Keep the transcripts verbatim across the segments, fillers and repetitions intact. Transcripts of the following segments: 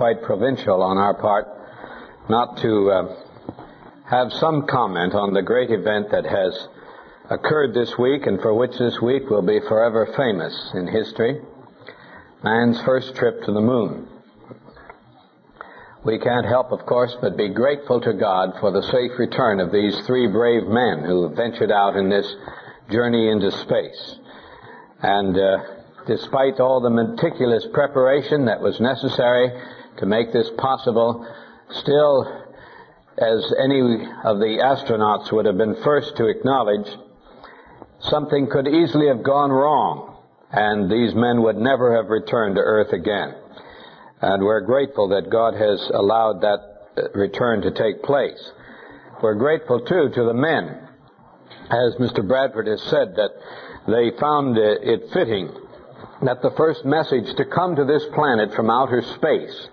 quite provincial on our part not to uh, have some comment on the great event that has occurred this week and for which this week will be forever famous in history, man's first trip to the moon. We can't help, of course, but be grateful to God for the safe return of these three brave men who ventured out in this journey into space. And uh, despite all the meticulous preparation that was necessary to make this possible, still, as any of the astronauts would have been first to acknowledge, something could easily have gone wrong, and these men would never have returned to Earth again. And we're grateful that God has allowed that return to take place. We're grateful, too, to the men, as Mister Bradford has said, that they found it fitting that the first message to come to this planet from outer space,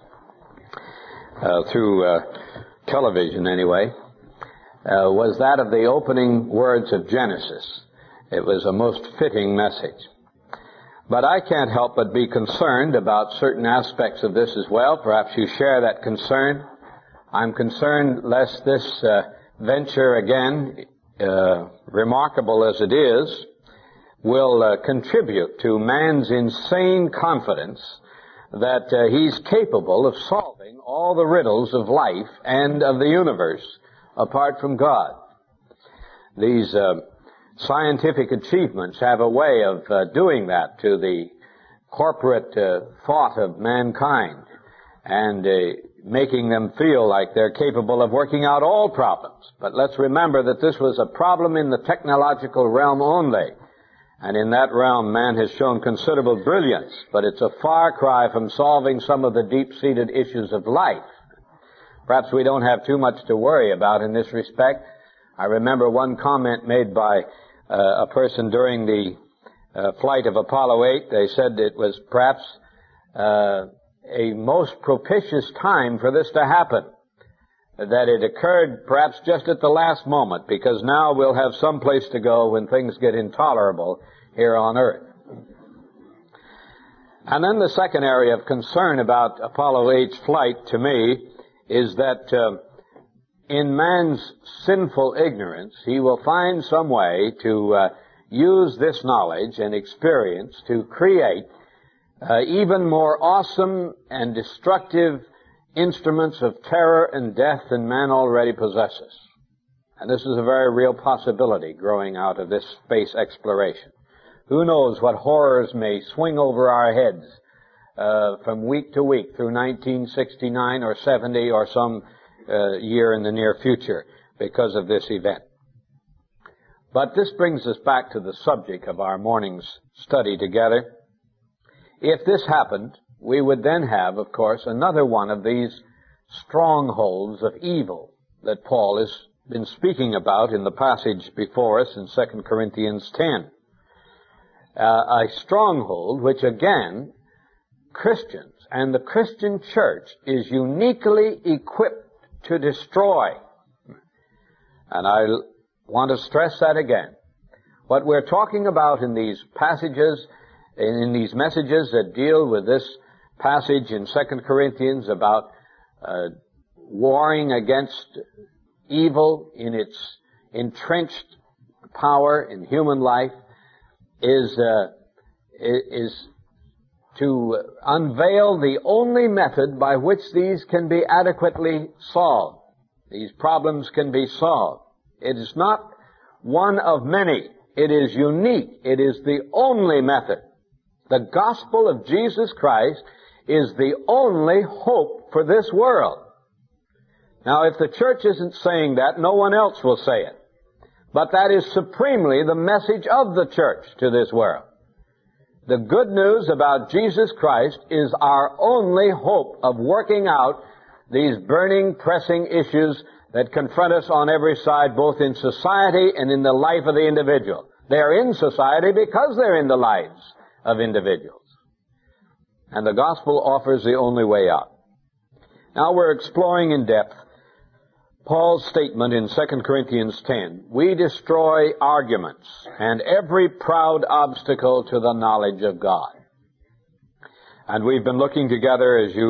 uh, through uh, television anyway, uh, was that of the opening words of Genesis. It was a most fitting message. But I can't help but be concerned about certain aspects of this as well. Perhaps you share that concern. I'm concerned lest this uh, venture, again, uh, remarkable as it is, will uh, contribute to man's insane confidence that uh, he's capable of solving all the riddles of life and of the universe apart from God. These uh, scientific achievements have a way of uh, doing that to the corporate uh, thought of mankind and uh, making them feel like they're capable of working out all problems. But let's remember that this was a problem in the technological realm only. And in that realm, man has shown considerable brilliance, but it's a far cry from solving some of the deep-seated issues of life. Perhaps we don't have too much to worry about in this respect. I remember one comment made by uh, a person during the uh, flight of Apollo eight. They said it was perhaps uh, a most propitious time for this to happen, that it occurred perhaps just at the last moment, because now we'll have some place to go when things get intolerable here on Earth. And then the second area of concern about Apollo eight's flight to me is that uh, in man's sinful ignorance, he will find some way to uh, use this knowledge and experience to create uh, even more awesome and destructive instruments of terror and death than man already possesses. And this is a very real possibility growing out of this space exploration. Who knows what horrors may swing over our heads uh, from week to week through nineteen sixty-nine or seventy or some uh, year in the near future because of this event. But this brings us back to the subject of our morning's study together. If this happened, we would then have, of course, another one of these strongholds of evil that Paul has been speaking about in the passage before us in Second Corinthians ten. Uh, a stronghold which, again, Christians and the Christian church is uniquely equipped to destroy. And I want to stress that again. What we're talking about in these passages, in these messages that deal with this passage in Second Corinthians about uh, warring against evil in its entrenched power in human life is uh, is to unveil the only method by which these can be adequately solved. These problems can be solved. It is not one of many. It is unique. It is the only method. The gospel of Jesus Christ is the only hope for this world. Now, if the church isn't saying that, no one else will say it. But that is supremely the message of the church to this world. The good news about Jesus Christ is our only hope of working out these burning, pressing issues that confront us on every side, both in society and in the life of the individual. They are in society because they're in the lives of individuals. And the gospel offers the only way out. Now we're exploring in depth Paul's statement in Second Corinthians ten. We destroy arguments and every proud obstacle to the knowledge of God. And we've been looking together, as you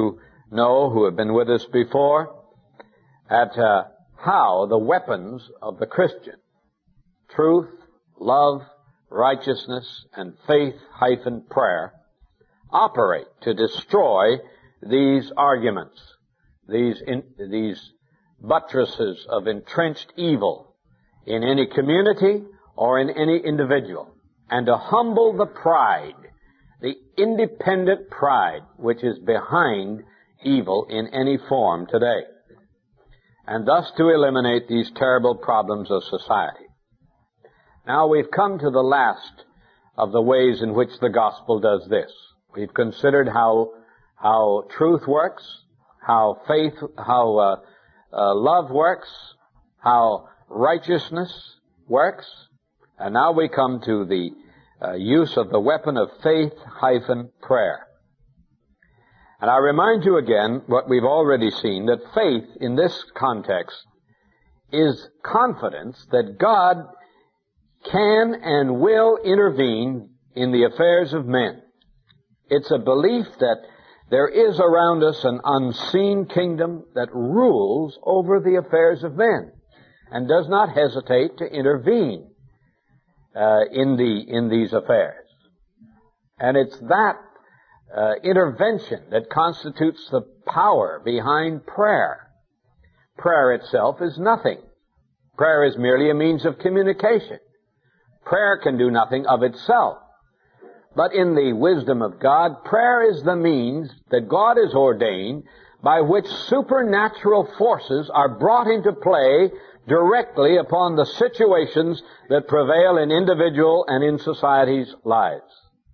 know, who have been with us before, at uh, how the weapons of the Christian, truth, love, righteousness, and faith-prayer, operate to destroy these arguments, these in, these buttresses of entrenched evil in any community or in any individual, and to humble the pride, the independent pride which is behind evil in any form today, and thus to eliminate these terrible problems of society. Now we've come to the last of the ways in which the gospel does this. We've considered how how truth works, how faith, how uh, uh, love works, how righteousness works, and now we come to the uh, use of the weapon of faith-prayer. And I remind you again what we've already seen, that faith in this context is confidence that God can and will intervene in the affairs of men. It's a belief that there is around us an unseen kingdom that rules over the affairs of men and does not hesitate to intervene uh, in the in these affairs. And it's that uh, intervention that constitutes the power behind prayer. Prayer itself is nothing. Prayer is merely a means of communication. Prayer can do nothing of itself. But in the wisdom of God, prayer is the means that God has ordained by which supernatural forces are brought into play directly upon the situations that prevail in individual and in society's lives.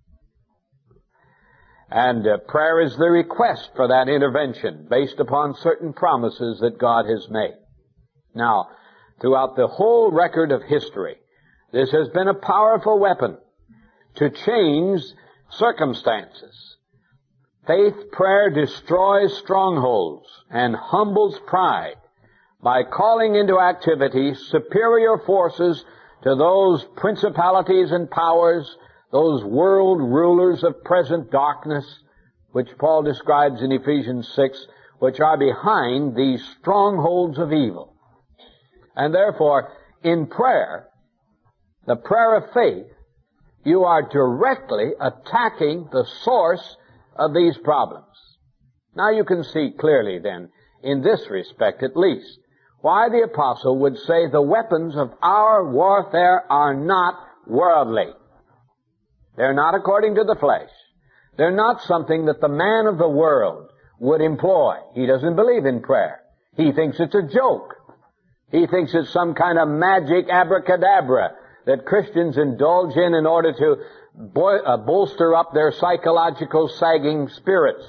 And uh, prayer is the request for that intervention based upon certain promises that God has made. Now, throughout the whole record of history, this has been a powerful weapon to change circumstances. Faith prayer destroys strongholds and humbles pride by calling into activity superior forces to those principalities and powers, those world rulers of present darkness, which Paul describes in Ephesians six, which are behind these strongholds of evil. And therefore, in prayer, the prayer of faith, you are directly attacking the source of these problems. Now you can see clearly then, in this respect at least, why the apostle would say the weapons of our warfare are not worldly. They're not according to the flesh. They're not something that the man of the world would employ. He doesn't believe in prayer. He thinks it's a joke. He thinks it's some kind of magic abracadabra that Christians indulge in in order to bo- uh, bolster up their psychological sagging spirits.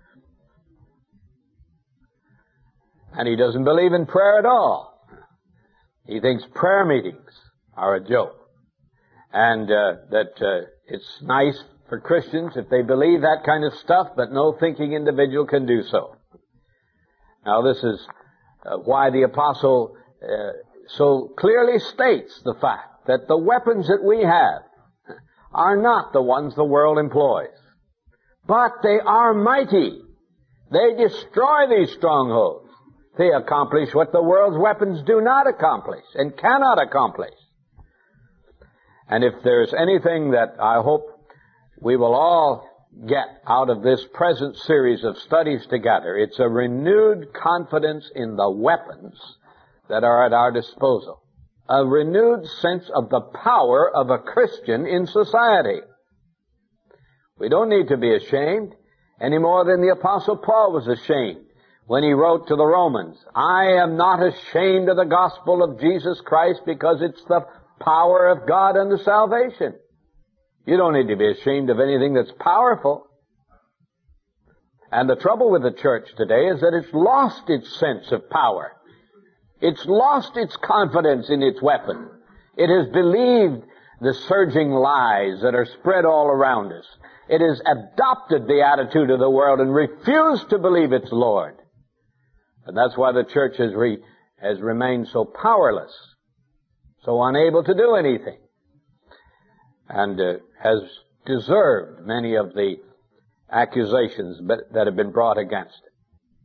And he doesn't believe in prayer at all. He thinks prayer meetings are a joke. And uh, that uh, it's nice for Christians if they believe that kind of stuff, but no thinking individual can do so. Now this is uh, why the apostle uh, so clearly states the fact that the weapons that we have are not the ones the world employs. But they are mighty. They destroy these strongholds. They accomplish what the world's weapons do not accomplish and cannot accomplish. And if there's anything that I hope we will all get out of this present series of studies together, it's a renewed confidence in the weapons that are at our disposal. A renewed sense of the power of a Christian in society. We don't need to be ashamed any more than the Apostle Paul was ashamed when he wrote to the Romans, I am not ashamed of the gospel of Jesus Christ because it's the power of God unto salvation. You don't need to be ashamed of anything that's powerful. And the trouble with the church today is that it's lost its sense of power. It's lost its confidence in its weapon. It has believed the surging lies that are spread all around us. It has adopted the attitude of the world and refused to believe its Lord. And that's why the church has, re, has remained so powerless, so unable to do anything, and uh, has deserved many of the accusations that have been brought against it.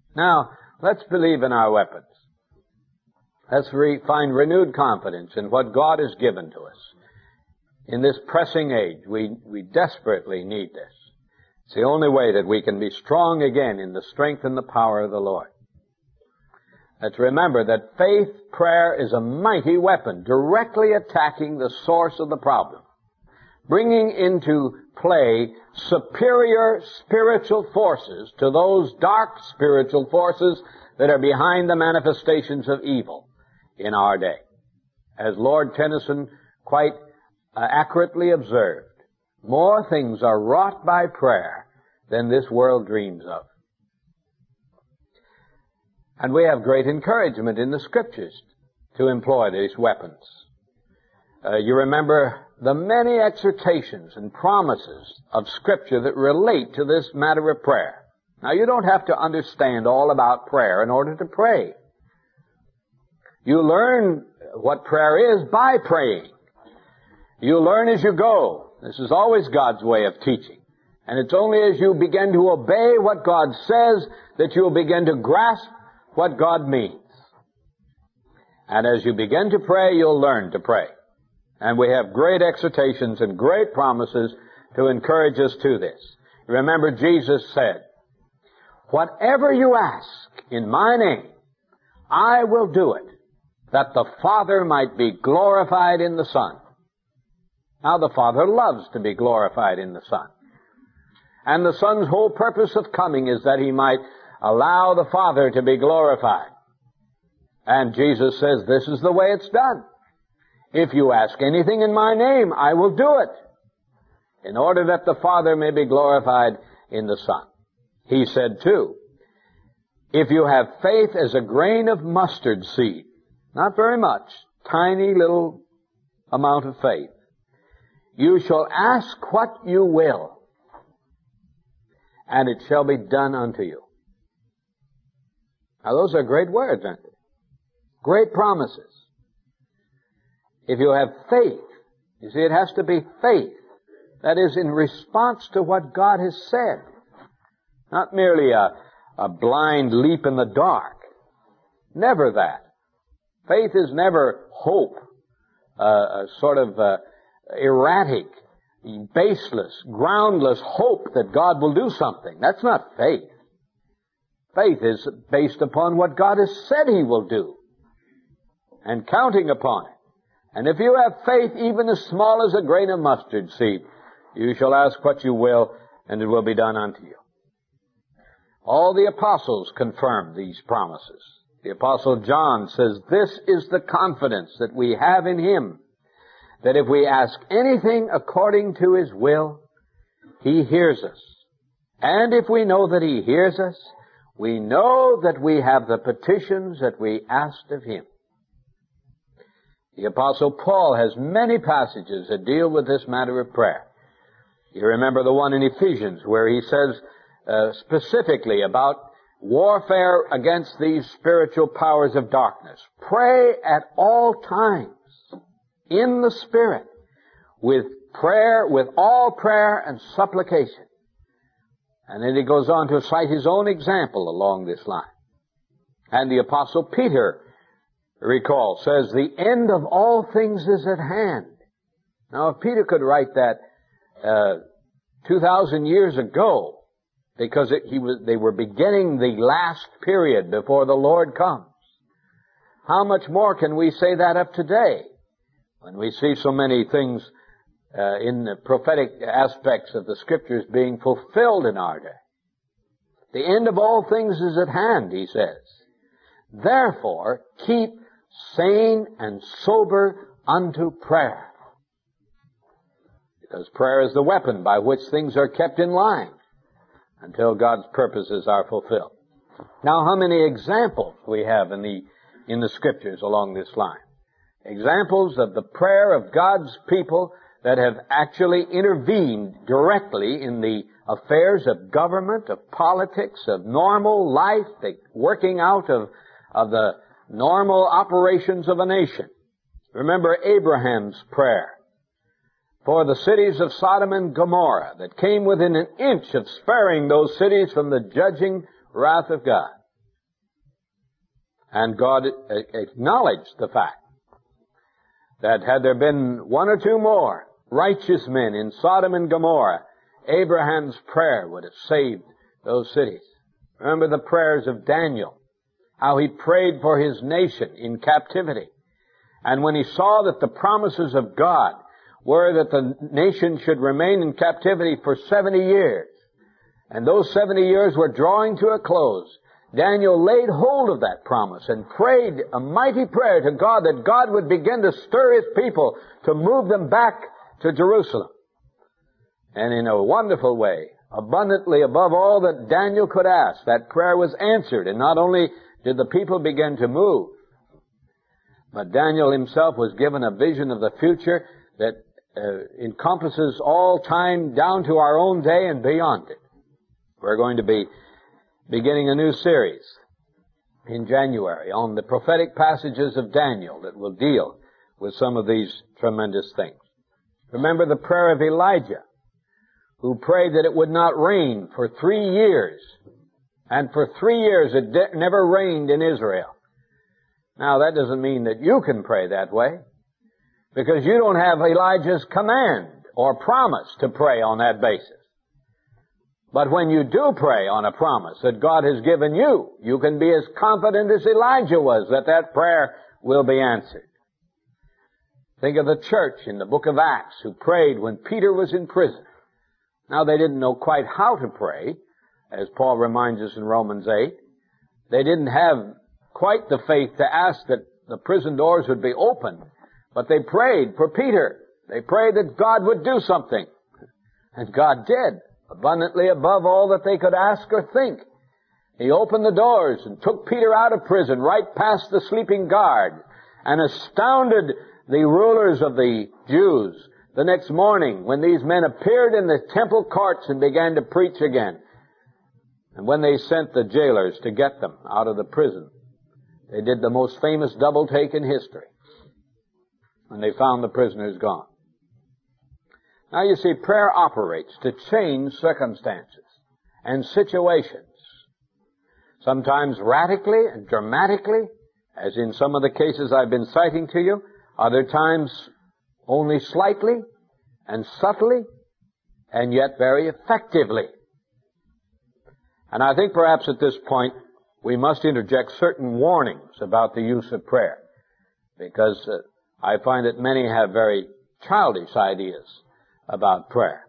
Now, let's believe in our weapons. Let's re- find renewed confidence in what God has given to us. In this pressing age, we, we desperately need this. It's the only way that we can be strong again in the strength and the power of the Lord. Let's remember that faith, prayer is a mighty weapon, directly attacking the source of the problem, bringing into play superior spiritual forces to those dark spiritual forces that are behind the manifestations of evil in our day. As Lord Tennyson quite uh, accurately observed, more things are wrought by prayer than this world dreams of. And we have great encouragement in the Scriptures to employ these weapons. Uh, you remember the many exhortations and promises of Scripture that relate to this matter of prayer. Now, you don't have to understand all about prayer in order to pray. You learn what prayer is by praying. You learn as you go. This is always God's way of teaching. And it's only as you begin to obey what God says that you'll begin to grasp what God means. And as you begin to pray, you'll learn to pray. And we have great exhortations and great promises to encourage us to this. Remember, Jesus said, "Whatever you ask in my name, I will do it, that the Father might be glorified in the Son." Now, the Father loves to be glorified in the Son. And the Son's whole purpose of coming is that He might allow the Father to be glorified. And Jesus says, this is the way it's done. If you ask anything in my name, I will do it, in order that the Father may be glorified in the Son. He said too, if you have faith as a grain of mustard seed, not very much, tiny little amount of faith, you shall ask what you will, and it shall be done unto you. Now, those are great words, aren't they? Great promises. If you have faith, you see, it has to be faith. That is, in response to what God has said. Not merely a, a blind leap in the dark. Never that. Faith is never hope, uh, a sort of uh, erratic, baseless, groundless hope that God will do something. That's not faith. Faith is based upon what God has said He will do, and counting upon it. And if you have faith even as small as a grain of mustard seed, you shall ask what you will, and it will be done unto you. All the apostles confirm these promises. The apostle John says, this is the confidence that we have in Him, that if we ask anything according to His will, He hears us. And if we know that He hears us, we know that we have the petitions that we asked of Him. The Apostle Paul has many passages that deal with this matter of prayer. You remember the one in Ephesians where he says uh, specifically about warfare against these spiritual powers of darkness. Pray at all times in the Spirit with prayer, with all prayer and supplication. And then he goes on to cite his own example along this line. And the Apostle Peter, recall, says, the end of all things is at hand. Now, if Peter could write that uh, two thousand years ago, because it, he was, they were beginning the last period before the Lord comes, how much more can we say that of today, when we see so many things uh, in the prophetic aspects of the Scriptures being fulfilled in our day? The end of all things is at hand, he says. Therefore, keep sane and sober unto prayer. Because prayer is the weapon by which things are kept in line until God's purposes are fulfilled. Now, how many examples we have in the, in the Scriptures along this line? Examples of the prayer of God's people that have actually intervened directly in the affairs of government, of politics, of normal life, the working out of, of the normal operations of a nation. Remember Abraham's prayer for the cities of Sodom and Gomorrah that came within an inch of sparing those cities from the judging wrath of God. And God acknowledged the fact that had there been one or two more righteous men in Sodom and Gomorrah, Abraham's prayer would have saved those cities. Remember the prayers of Daniel, how he prayed for his nation in captivity. And when he saw that the promises of God were that the nation should remain in captivity for seventy years, and those seventy years were drawing to a close, Daniel laid hold of that promise and prayed a mighty prayer to God that God would begin to stir his people to move them back to Jerusalem. And in a wonderful way, abundantly above all that Daniel could ask, that prayer was answered. And not only did the people begin to move, but Daniel himself was given a vision of the future that uh, encompasses all time down to our own day and beyond it. We're going to be beginning a new series in January on the prophetic passages of Daniel that will deal with some of these tremendous things. Remember the prayer of Elijah, who prayed that it would not rain for three years. And for three years it de- never rained in Israel. Now that doesn't mean that you can pray that way, because you don't have Elijah's command or promise to pray on that basis. But when you do pray on a promise that God has given you, you can be as confident as Elijah was that that prayer will be answered. Think of the church in the book of Acts who prayed when Peter was in prison. Now they didn't know quite how to pray, as Paul reminds us in Romans eight. They didn't have quite the faith to ask that the prison doors would be opened, but they prayed for Peter. They prayed that God would do something. And God did, abundantly above all that they could ask or think. He opened the doors and took Peter out of prison, right past the sleeping guard, and astounded the rulers of the Jews the next morning when these men appeared in the temple courts and began to preach again. And when they sent the jailers to get them out of the prison, they did the most famous double take in history when they found the prisoners gone. Now you see, prayer operates to change circumstances and situations, sometimes radically and dramatically, as in some of the cases I've been citing to you, other times only slightly and subtly, and yet very effectively. And I think perhaps at this point we must interject certain warnings about the use of prayer, because uh, I find that many have very childish ideas about prayer.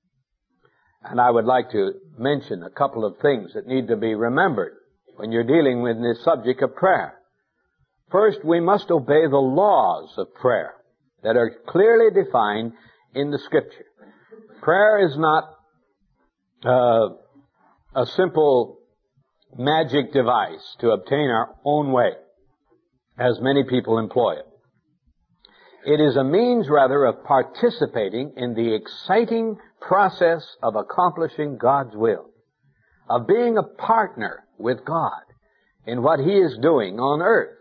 And I would like to mention a couple of things that need to be remembered when you're dealing with this subject of prayer. First, we must obey the laws of prayer that are clearly defined in the Scripture. Prayer is not uh, a simple magic device to obtain our own way, as many people employ it. It is a means, rather, of participating in the exciting process of accomplishing God's will, of being a partner with God in what He is doing on earth.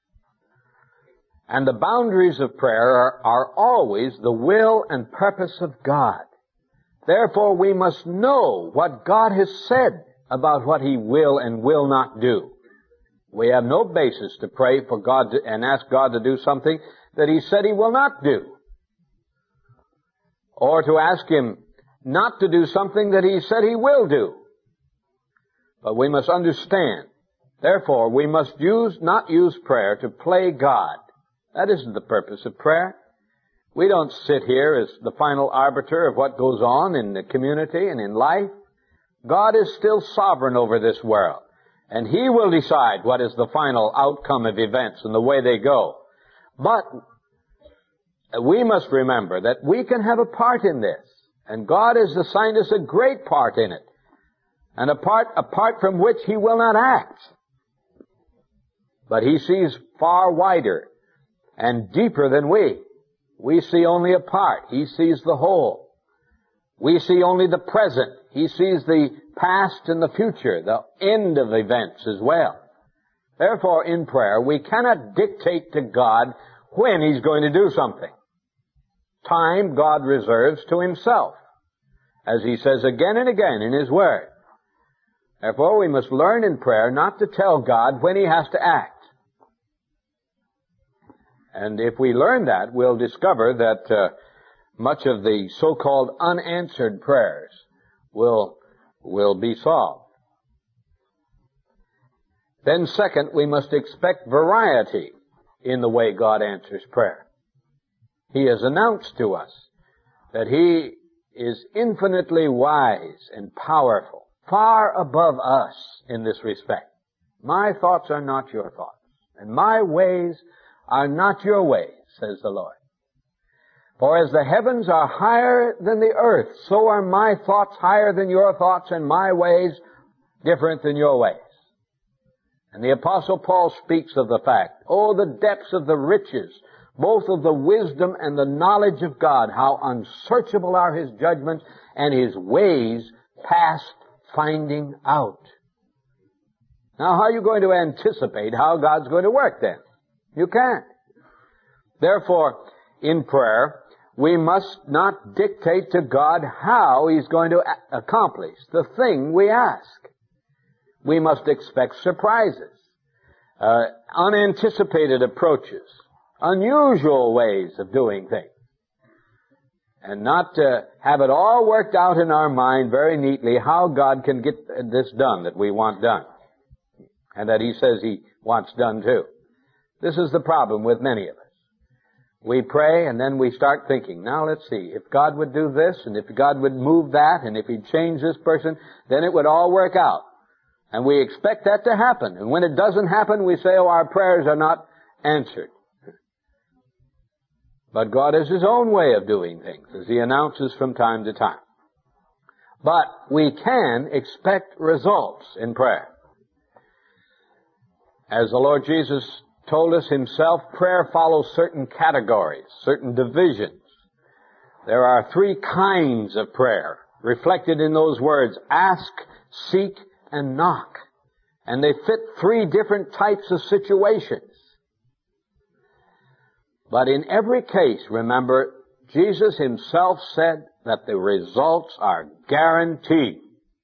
And the boundaries of prayer are, are always the will and purpose of God. Therefore, we must know what God has said about what He will and will not do. We have no basis to pray for God to, and ask God to do something that He said He will not do, or to ask Him not to do something that He said He will do. But we must understand, therefore, we must use not use prayer to play God. That isn't the purpose of prayer. We don't sit here as the final arbiter of what goes on in the community and in life. God is still sovereign over this world, and He will decide what is the final outcome of events and the way they go. But we must remember that we can have a part in this, and God has assigned us a great part in it, and a part, apart from which He will not act. But He sees far wider and deeper than we. We see only a part. He sees the whole. We see only the present. He sees the past and the future, the end of events as well. Therefore, in prayer, we cannot dictate to God when He's going to do something. Time God reserves to Himself, as He says again and again in His Word. Therefore, we must learn in prayer not to tell God when He has to act. And if we learn that, we'll discover that uh, much of the so-called unanswered prayers will, will be solved. Then second, we must expect variety in the way God answers prayer. He has announced to us that He is infinitely wise and powerful, far above us in this respect. My thoughts are not your thoughts, and my ways are not your ways, says the Lord. For as the heavens are higher than the earth, so are my thoughts higher than your thoughts, and my ways different than your ways. And the Apostle Paul speaks of the fact, oh, the depths of the riches, both of the wisdom and the knowledge of God, how unsearchable are His judgments and His ways past finding out. Now, how are you going to anticipate how God's going to work then? You can't. Therefore, in prayer, we must not dictate to God how He's going to accomplish the thing we ask. We must expect surprises, uh, unanticipated approaches, unusual ways of doing things, and not uh, have it all worked out in our mind very neatly how God can get this done that we want done, and that He says He wants done too. This is the problem with many of us. We pray and then we start thinking, now let's see, if God would do this, and if God would move that, and if He'd change this person, then it would all work out. And we expect that to happen. And when it doesn't happen, we say, oh, our prayers are not answered. But God has His own way of doing things, as He announces from time to time. But we can expect results in prayer. As the Lord Jesus told us Himself, prayer follows certain categories, certain divisions. There are three kinds of prayer reflected in those words, ask, seek, and knock. And they fit three different types of situations. But in every case, remember, Jesus Himself said that the results are guaranteed.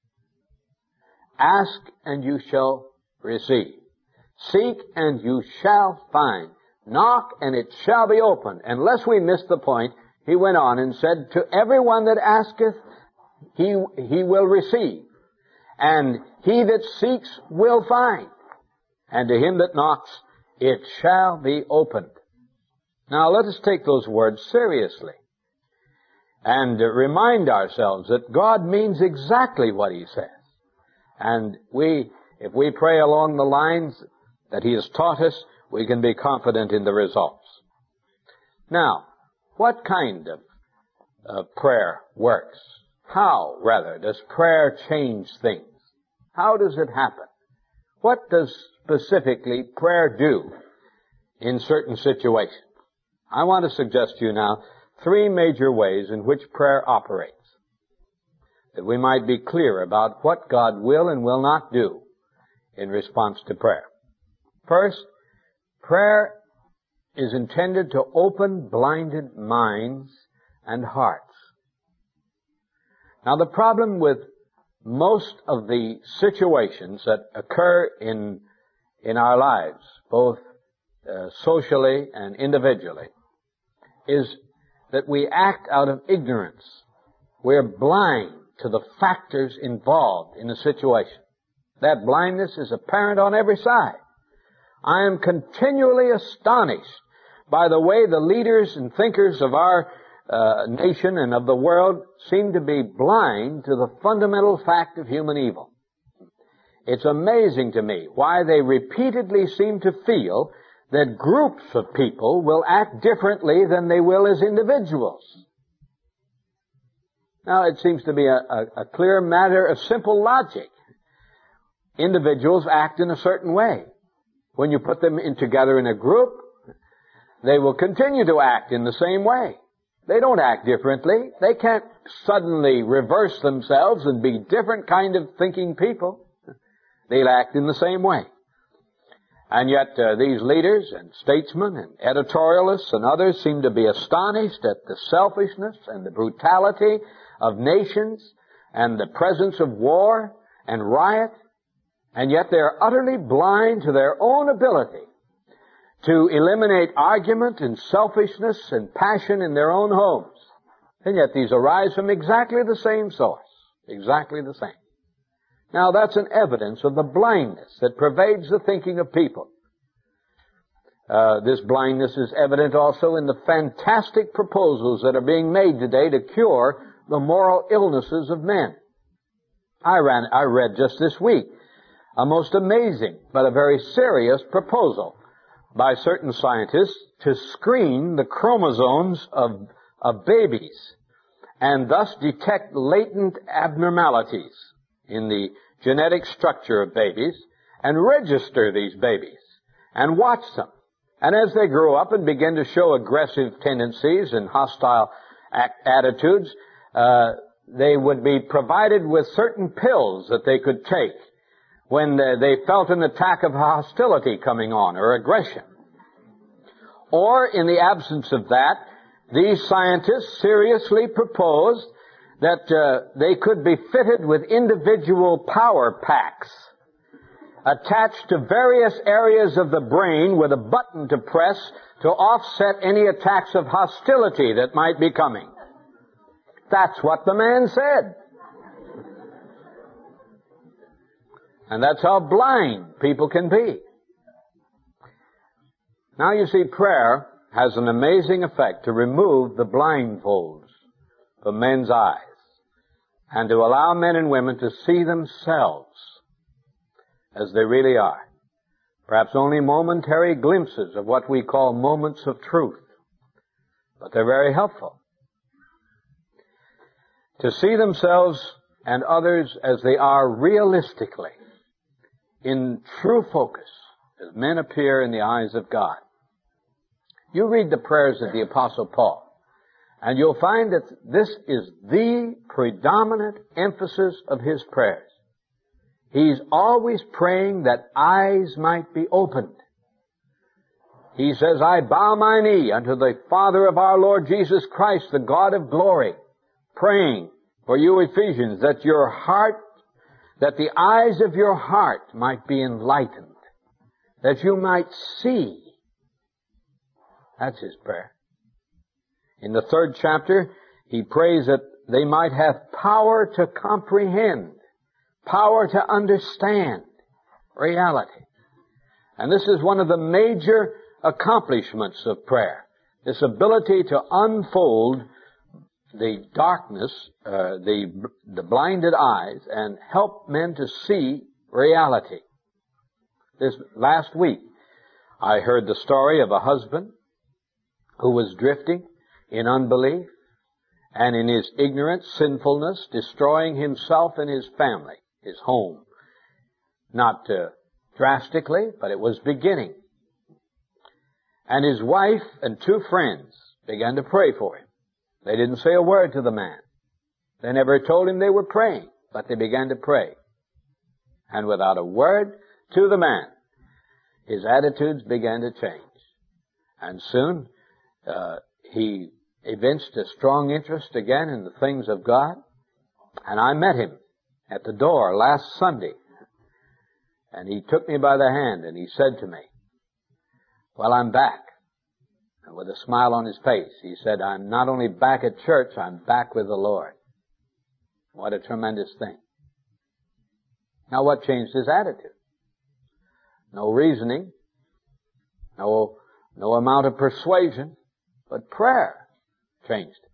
Ask and you shall receive. Seek and you shall find. Knock and it shall be opened. Unless we miss the point, He went on and said, to everyone that asketh, he, he will receive. And he that seeks will find. And to him that knocks, it shall be opened. Now let us take those words seriously. And remind ourselves that God means exactly what He says. And we, if we pray along the lines that He has taught us, we can be confident in the results. Now, what kind of uh, prayer works? How, rather, does prayer change things? How does it happen? What does specifically prayer do in certain situations? I want to suggest to you now three major ways in which prayer operates, that we might be clear about what God will and will not do in response to prayer. First, prayer is intended to open blinded minds and hearts. Now, the problem with most of the situations that occur in in our lives, both uh, socially and individually, is that we act out of ignorance. We're blind to the factors involved in a situation. That blindness is apparent on every side. I am continually astonished by the way the leaders and thinkers of our uh, nation and of the world seem to be blind to the fundamental fact of human evil. It's amazing to me why they repeatedly seem to feel that groups of people will act differently than they will as individuals. Now, it seems to be a, a, a clear matter of simple logic. Individuals act in a certain way. When you put them in together in a group, they will continue to act in the same way. They don't act differently. They can't suddenly reverse themselves and be different kind of thinking people. They'll act in the same way. And yet uh, these leaders and statesmen and editorialists and others seem to be astonished at the selfishness and the brutality of nations and the presence of war and riot. And yet they're utterly blind to their own ability to eliminate argument and selfishness and passion in their own homes. And yet these arise from exactly the same source. Exactly the same. Now that's an evidence of the blindness that pervades the thinking of people. Uh, this blindness is evident also in the fantastic proposals that are being made today to cure the moral illnesses of men. I ran, I read just this week a most amazing but a very serious proposal by certain scientists to screen the chromosomes of, of babies and thus detect latent abnormalities in the genetic structure of babies and register these babies and watch them. And as they grow up and begin to show aggressive tendencies and hostile act- attitudes, uh, they would be provided with certain pills that they could take when they felt an attack of hostility coming on or aggression. Or, in the absence of that, these scientists seriously proposed that uh, they could be fitted with individual power packs attached to various areas of the brain with a button to press to offset any attacks of hostility that might be coming. That's what the man said. And that's how blind people can be. Now you see, prayer has an amazing effect to remove the blindfolds from men's eyes and to allow men and women to see themselves as they really are. Perhaps only momentary glimpses of what we call moments of truth, but they're very helpful. To see themselves and others as they are realistically, in true focus, as men appear in the eyes of God. You read the prayers of the Apostle Paul, and you'll find that this is the predominant emphasis of his prayers. He's always praying that eyes might be opened. He says, I bow my knee unto the Father of our Lord Jesus Christ, the God of glory, praying for you Ephesians, that your heart, that the eyes of your heart might be enlightened, that you might see. That's his prayer. In the third chapter, he prays that they might have power to comprehend, power to understand reality. And this is one of the major accomplishments of prayer, this ability to unfold the darkness, uh, the, the blinded eyes, and help men to see reality. This last week, I heard the story of a husband who was drifting in unbelief and in his ignorance, sinfulness, destroying himself and his family, his home. Not uh, drastically, but it was beginning. And his wife and two friends began to pray for him. They didn't say a word to the man. They never told him they were praying, but they began to pray. And without a word to the man, his attitudes began to change. And soon, uh, he evinced a strong interest again in the things of God. And I met him at the door last Sunday. And he took me by the hand and he said to me, well, I'm back. And with a smile on his face, he said, I'm not only back at church, I'm back with the Lord. What a tremendous thing. Now what changed his attitude? No reasoning, no, no amount of persuasion, but prayer changed it.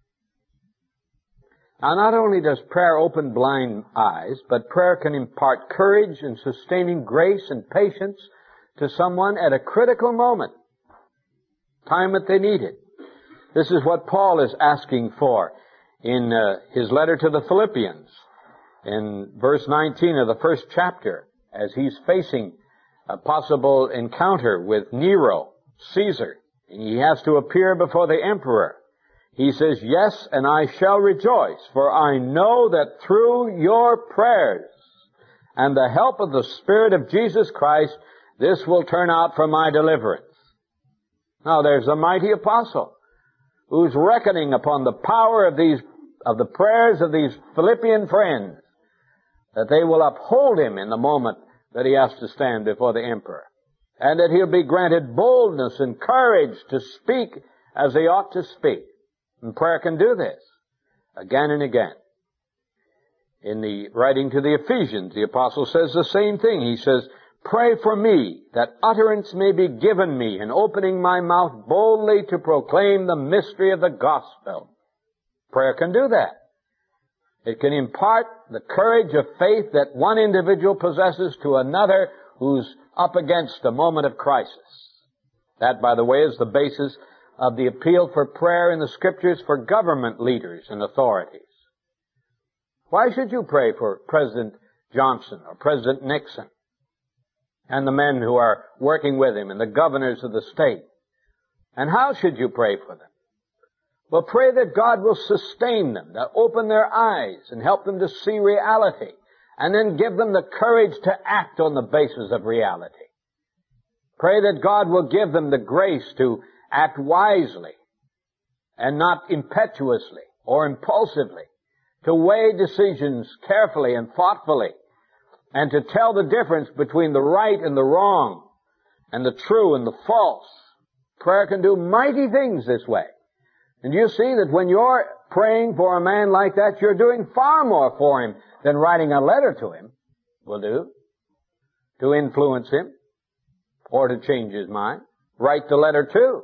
Now not only does prayer open blind eyes, but prayer can impart courage and sustaining grace and patience to someone at a critical moment, time that they need it. This is what Paul is asking for in uh, his letter to the Philippians in verse nineteen of the first chapter, as he's facing a possible encounter with Nero, Caesar, and he has to appear before the emperor. He says, yes, and I shall rejoice, for I know that through your prayers and the help of the Spirit of Jesus Christ, this will turn out for my deliverance. Now there's a mighty apostle who's reckoning upon the power of these, of the prayers of these Philippian friends, that they will uphold him in the moment that he has to stand before the emperor. and that he'll be granted boldness and courage to speak as he ought to speak. And prayer can do this again and again. In the writing to the Ephesians, the apostle says the same thing. He says, pray for me that utterance may be given me in opening my mouth boldly to proclaim the mystery of the gospel. Prayer can do that. It can impart the courage of faith that one individual possesses to another who's up against a moment of crisis. That, by the way, is the basis of the appeal for prayer in the Scriptures for government leaders and authorities. Why should you pray for President Johnson or President Nixon and the men who are working with him and the governors of the state? And how should you pray for them? Well, pray that God will sustain them, that open their eyes and help them to see reality, and then give them the courage to act on the basis of reality. Pray that God will give them the grace to act wisely and not impetuously or impulsively, to weigh decisions carefully and thoughtfully, and to tell the difference between the right and the wrong, and the true and the false. Prayer can do mighty things this way. And you see that when you're praying for a man like that, you're doing far more for him than writing a letter to him will do, to influence him or to change his mind. Write the letter too.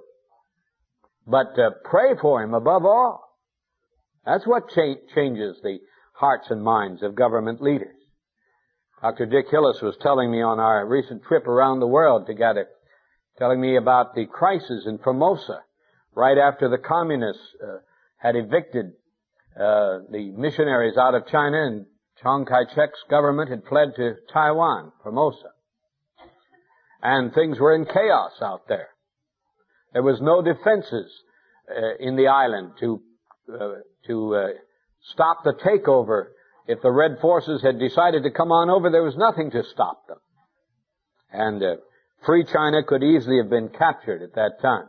But uh, pray for him above all. That's what cha- changes the hearts and minds of government leaders. Doctor Dick Hillis was telling me on our recent trip around the world together, telling me about the crisis in Formosa right after the communists uh, had evicted uh, the missionaries out of China, and Chiang Kai-shek's government had fled to Taiwan, Formosa. And things were in chaos out there. There was no defenses uh, in the island to uh, to uh, stop the takeover. If the Red forces had decided to come on over, there was nothing to stop them. And uh, free China could easily have been captured at that time.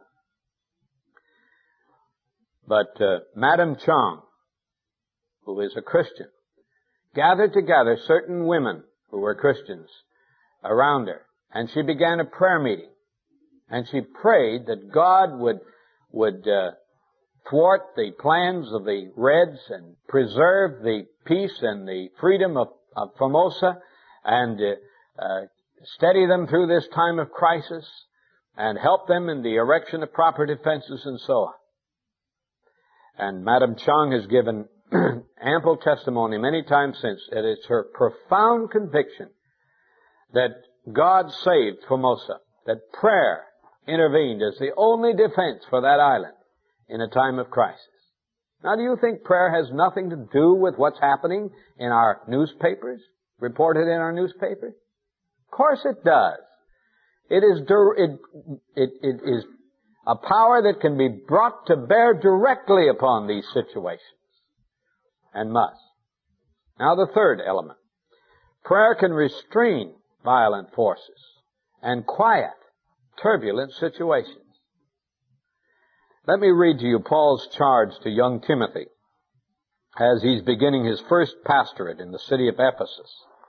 But uh, Madame Chang, who is a Christian, gathered together certain women who were Christians around her, and she began a prayer meeting. And she prayed that God would would uh, thwart the plans of the Reds and preserve the peace and the freedom of, of Formosa, and uh, uh, steady them through this time of crisis, and help them in the erection of proper defenses and so on. And Madame Chang has given ample testimony many times since that it's her profound conviction that God saved Formosa, that prayer intervened as the only defense for that island in a time of crisis. Now, do you think prayer has nothing to do with what's happening in our newspapers, reported in our newspapers? Of course it does. It is, it, it, it is a power that can be brought to bear directly upon these situations, and must. Now, the third element. Prayer can restrain violent forces and quiet turbulent situations. Let me read to you Paul's charge to young Timothy as he's beginning his first pastorate in the city of Ephesus.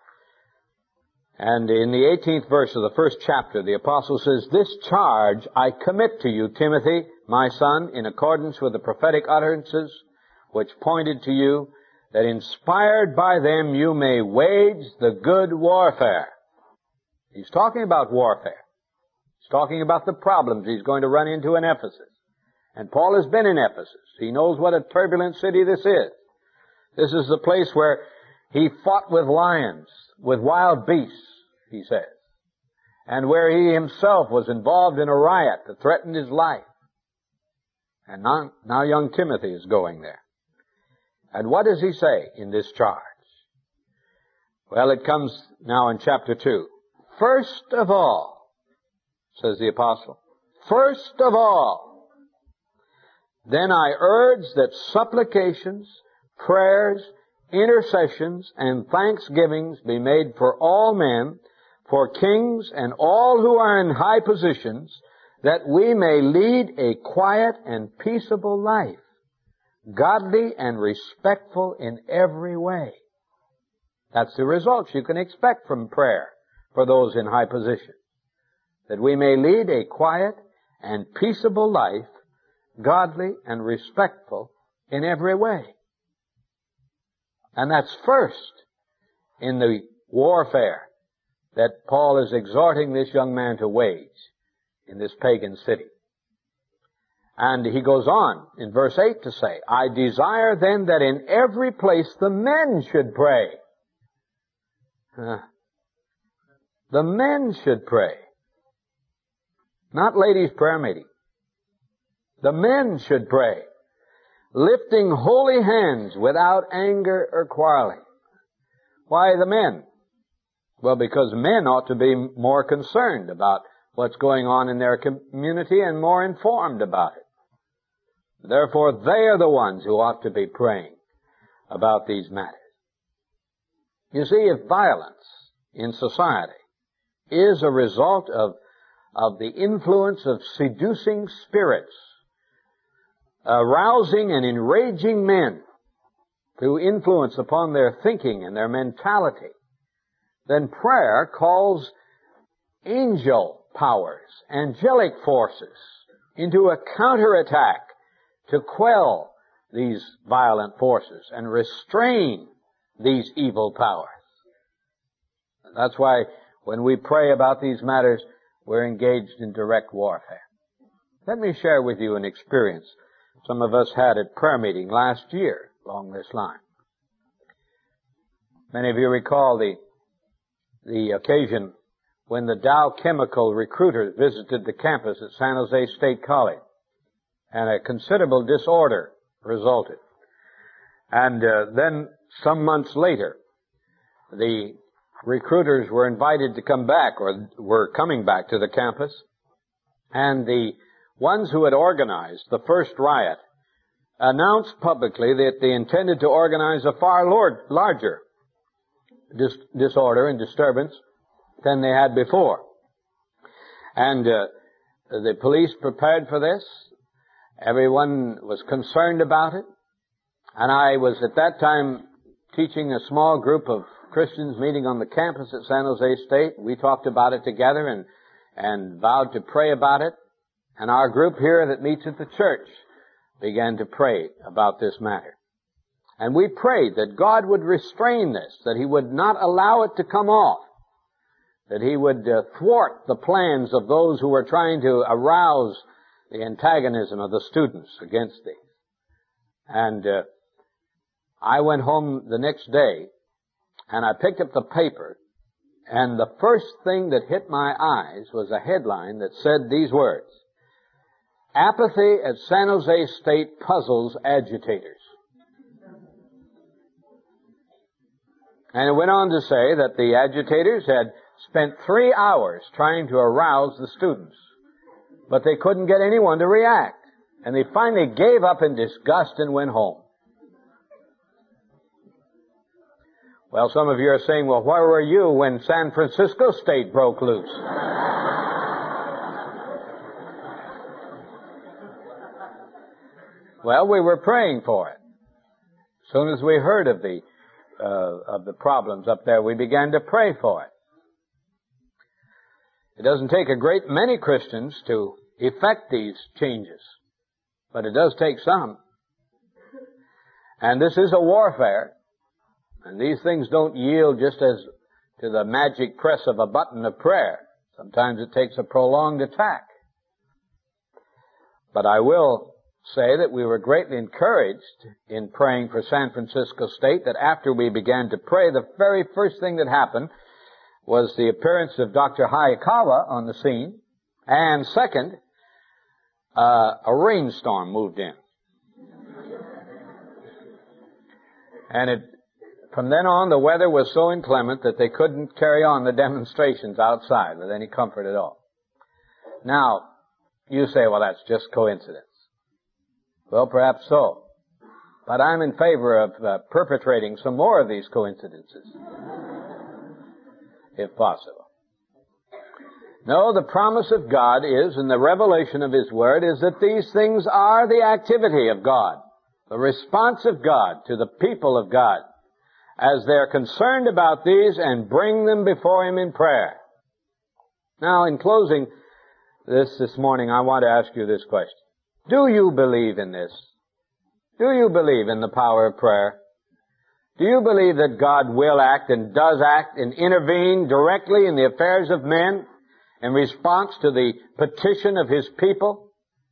And in the eighteenth verse of the first chapter, the apostle says, "This charge I commit to you, Timothy, my son, in accordance with the prophetic utterances which pointed to you, that inspired by them you may wage the good warfare." He's talking about warfare. He's talking about the problems he's going to run into in Ephesus. And Paul has been in Ephesus. He knows what a turbulent city this is. This is the place where he fought with lions, with wild beasts, he says, and where he himself was involved in a riot that threatened his life. And now, now young Timothy is going there. And what does he say in this charge? Well, it comes now in chapter two. First of all, says the apostle, first of all, then I urge that supplications, prayers, intercessions, and thanksgivings be made for all men, for kings and all who are in high positions, that we may lead a quiet and peaceable life, godly and respectful in every way. That's the results you can expect from prayer for those in high position. that we may lead a quiet and peaceable life, godly and respectful in every way. And that's first in the warfare that Paul is exhorting this young man to wage in this pagan city. And he goes on in verse eight to say, I desire then that in every place the men should pray. Uh, the men should pray. Not ladies' prayer meeting. The men should pray, lifting holy hands without anger or quarreling. Why the men? Well, because men ought to be more concerned about what's going on in their community and more informed about it. Therefore, they are the ones who ought to be praying about these matters. You see, if violence in society is a result of, of the influence of seducing spirits, arousing and enraging men through influence upon their thinking and their mentality, then prayer calls angel powers, angelic forces, into a counterattack to quell these violent forces and restrain these evil powers. That's why when we pray about these matters, we're engaged in direct warfare. Let me share with you an experience some of us had at prayer meeting last year along this line. Many of you recall the, the occasion when the Dow Chemical recruiters visited the campus at San Jose State College, and a considerable disorder resulted. And uh, then some months later, the recruiters were invited to come back, or were coming back to the campus, and the ones who had organized the first riot announced publicly that they intended to organize a far larger dis- disorder and disturbance than they had before. And uh, the police prepared for this. Everyone was concerned about it. And I was at that time teaching a small group of Christians meeting on the campus at San Jose State. We talked about it together and, and vowed to pray about it. And our group here that meets at the church began to pray about this matter. And we prayed that God would restrain this, that He would not allow it to come off, that He would uh, thwart the plans of those who were trying to arouse the antagonism of the students against these. And uh, I went home the next day, and I picked up the paper, and the first thing that hit my eyes was a headline that said these words: Apathy at San Jose State puzzles agitators. And it went on to say that the agitators had spent three hours trying to arouse the students, but they couldn't get anyone to react. And they finally gave up in disgust and went home. Well, some of you are saying, well, where were you when San Francisco State broke loose? Well, we were praying for it. As soon as we heard of the uh, of the problems up there, we began to pray for it. It doesn't take a great many Christians to effect these changes, but it does take some. And this is a warfare, and these things don't yield just as to the magic press of a button of prayer. Sometimes it takes a prolonged attack. But I will say that we were greatly encouraged in praying for San Francisco State, that after we began to pray, the very first thing that happened was the appearance of Doctor Hayakawa on the scene, and second, uh, a rainstorm moved in. And it, from then on, the weather was so inclement that they couldn't carry on the demonstrations outside with any comfort at all. Now, you say, well, that's just coincidence. Well, perhaps so. But I'm in favor of uh, perpetrating some more of these coincidences, if possible. No, the promise of God is, and the revelation of His Word is, that these things are the activity of God, the response of God to the people of God, as they're concerned about these and bring them before Him in prayer. Now, in closing this this morning, I want to ask you this question. Do you believe in this? Do you believe in the power of prayer? Do you believe that God will act and does act and intervene directly in the affairs of men in response to the petition of His people?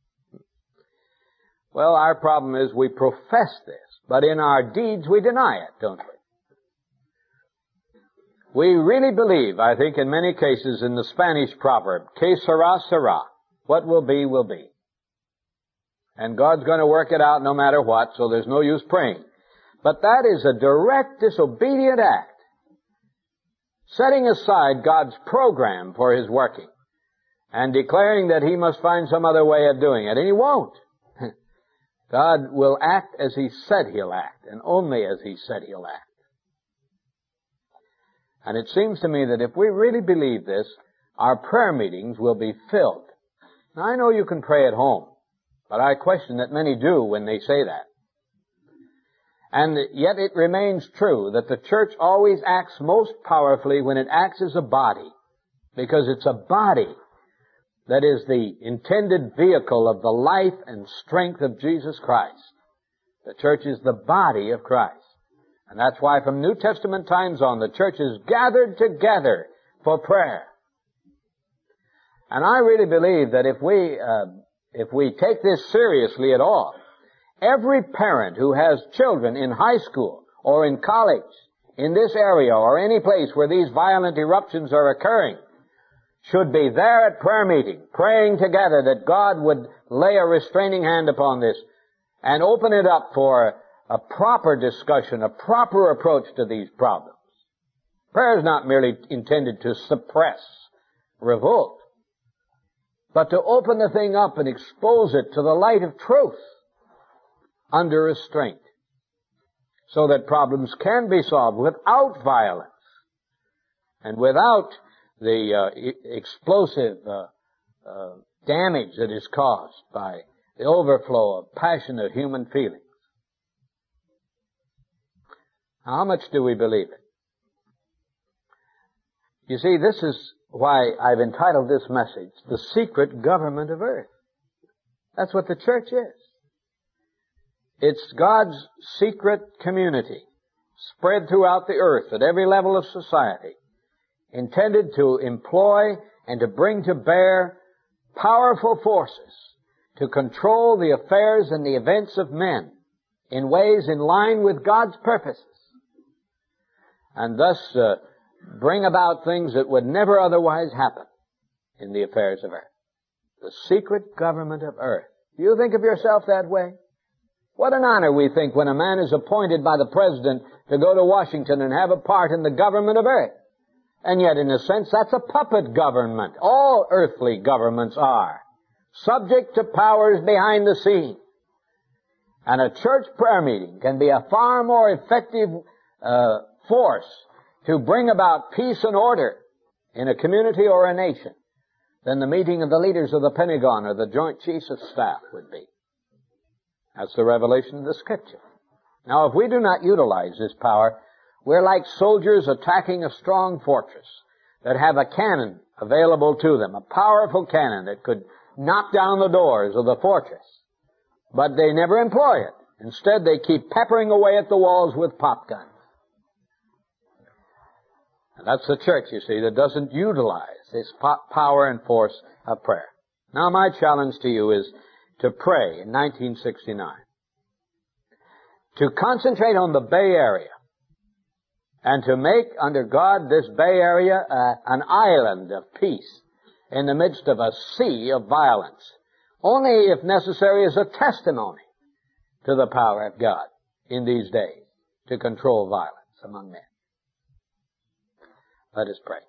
Well, our problem is we profess this, but in our deeds we deny it, don't we? We really believe, I think, in many cases in the Spanish proverb, que sera, sera. What will be, will be. And God's going to work it out no matter what, so there's no use praying. But that is a direct disobedient act, setting aside God's program for His working and declaring that He must find some other way of doing it, and He won't. God will act as He said He'll act, and only as He said He'll act. And it seems to me that if we really believe this, our prayer meetings will be filled. Now, I know you can pray at home, but I question that many do when they say that. And yet it remains true that the church always acts most powerfully when it acts as a body, because it's a body that is the intended vehicle of the life and strength of Jesus Christ. The church is the body of Christ. And that's why from New Testament times on, the church is gathered together for prayer. And I really believe that if we, uh, if we take this seriously at all, every parent who has children in high school or in college, in this area or any place where these violent eruptions are occurring, should be there at prayer meeting, praying together that God would lay a restraining hand upon this and open it up for a proper discussion, a proper approach to these problems. Prayer is not merely intended to suppress revolt, but to open the thing up and expose it to the light of truth under restraint, so that problems can be solved without violence and without the uh, e- explosive uh, uh, damage that is caused by the overflow of passionate human feeling. How much do we believe it? You see, this is why I've entitled this message, The Secret Government of Earth. That's what the church is. It's God's secret community, spread throughout the earth at every level of society, intended to employ and to bring to bear powerful forces to control the affairs and the events of men in ways in line with God's purposes, and thus uh, bring about things that would never otherwise happen in the affairs of earth. The secret government of earth. Do you think of yourself that way? What an honor we think when a man is appointed by the president to go to Washington and have a part in the government of earth. And yet, in a sense, that's a puppet government. All earthly governments are subject to powers behind the scene. And a church prayer meeting can be a far more effective uh, force to bring about peace and order in a community or a nation than the meeting of the leaders of the Pentagon or the Joint Chiefs of Staff would be. That's the revelation of the Scripture. Now, if we do not utilize this power, we're like soldiers attacking a strong fortress that have a cannon available to them, a powerful cannon that could knock down the doors of the fortress. But they never employ it. Instead, they keep peppering away at the walls with pop guns. And that's the church, you see, that doesn't utilize this power and force of prayer. Now, my challenge to you is to pray in nineteen sixty-nine. To concentrate on the Bay Area and to make under God this Bay Area uh, an island of peace in the midst of a sea of violence, only if necessary as a testimony to the power of God in these days to control violence among men. Let us pray.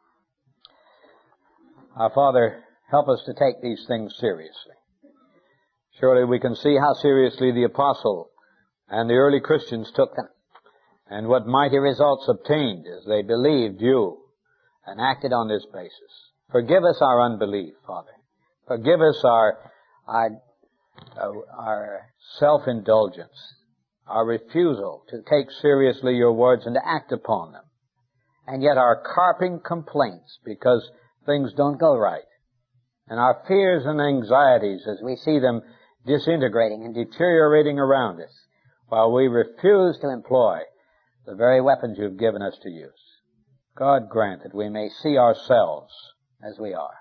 Our Father, help us to take these things seriously. Surely we can see how seriously the apostle and the early Christians took them, and what mighty results obtained as they believed you and acted on this basis. Forgive us our unbelief, Father. Forgive us our, our, our self-indulgence, our refusal to take seriously your words and to act upon them, and yet our carping complaints because things don't go right. And our fears and anxieties as we see them disintegrating and deteriorating around us, while we refuse to employ the very weapons you've given us to use. God grant that we may see ourselves as we are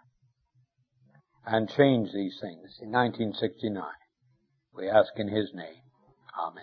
and change these things in nineteen sixty-nine. We ask in His name. Amen.